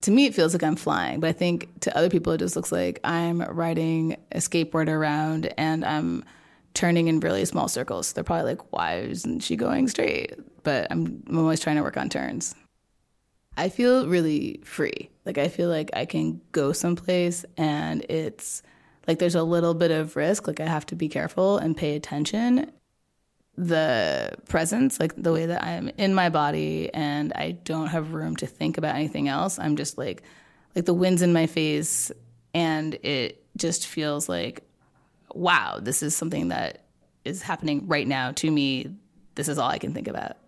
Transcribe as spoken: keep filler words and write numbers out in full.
to me, it feels like I'm flying, but I think to other people, it just looks like I'm riding a skateboard around and I'm turning in really small circles. They're probably like, why isn't she going straight? But I'm, I'm always trying to work on turns. I feel really free. Like, I feel like I can go someplace and it's like there's a little bit of risk. Like, I have to be careful and pay attention. The presence, like the way that I'm in my body and I don't have room to think about anything else. I'm just like, like the wind's in my face and it just feels like, wow, this is something that is happening right now to me. This is all I can think about.